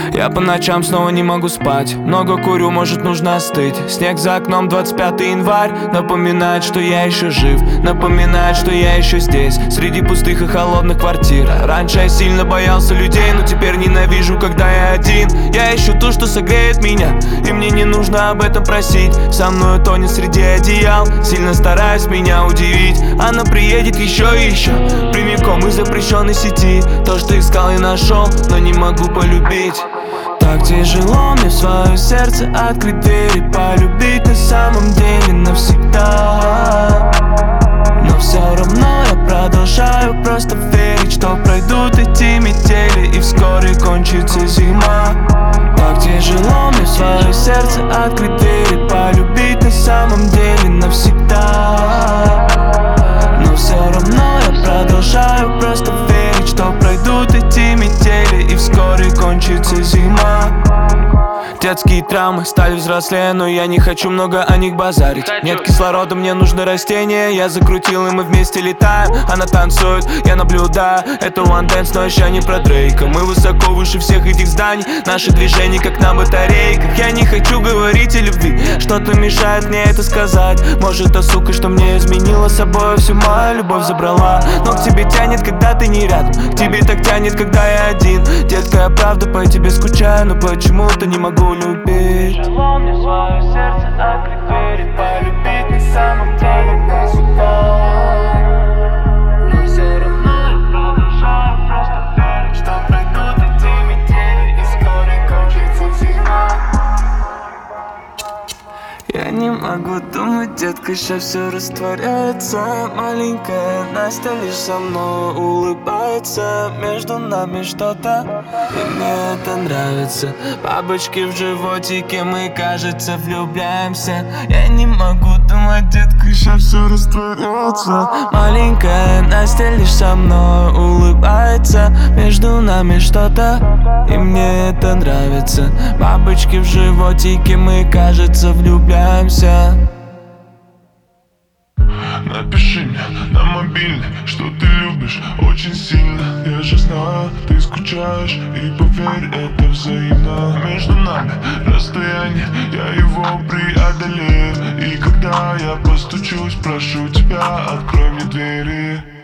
Я по ночам снова не могу спать. Много курю, может нужно остыть. Снег за окном, 25 январь. Напоминает, что я еще жив. Напоминает, что я еще здесь, среди пустых и холодных квартир. Раньше я сильно боялся людей, но теперь ненавижу, когда я один. Я ищу то, что согреет меня, и мне не нужно об этом просить. Со мной тонет среди одеял, сильно стараюсь меня удивить. Она приедет еще и еще, прямиком из запрещенной сети. То, что искал, я нашел, но не могу полюбить. Так тяжело мне в свое сердце открыть двери, полюбить на самом деле навсегда. Но все равно я продолжаю просто верить, что пройдут эти метели и вскоре кончится зима. Так тяжело мне в свое сердце открыть двери, полюбить на самом деле навсегда. Но все равно я продолжаю просто верить, что пройдут эти метели и вскоре кончится зима. Детские травмы стали взрослее, но я не хочу много о них базарить. Нет кислорода, мне нужны растения. Я закрутил, и мы вместе летаем. Она танцует, я наблюдаю. Это One Dance, но еще не про Дрейка. Мы высоко выше всех этих зданий. Наши движения как на батарейках. Я не хочу говорить о любви, что-то мешает мне это сказать. Может, та сука, что мне изменила собой, всю мою любовь забрала. Но к тебе тянет, когда ты не рядом. К тебе так тянет, когда я один. Детка, я правда по тебе скучаю, но почему-то не могу любить. Тяжело мне свое сердце открыть двери, полюбить на самом деле навсегда. Но все равно я продолжаю просто верить, что пройдут эти метели и вскоре кончится зима. Я не могу думать, детка, сейчас все растворяется. Маленькая Настя лишь со мной улыбается. Между нами что-то, и мне это нравится. Бабочки в животике, мы, кажется, влюбляемся. Я не могу думать, детка, сейчас все растворяется. Маленькая Настя лишь со мной улыбается. Между нами что-то, и мне это нравится. Бабочки в животике, мы, кажется, влюбляемся. Напиши мне на мобильный, что ты любишь очень сильно. Я же знаю, ты скучаешь, и поверь, это взаимно. Между нами расстояние, я его преодолею. И когда я постучусь, прошу тебя, открой мне двери.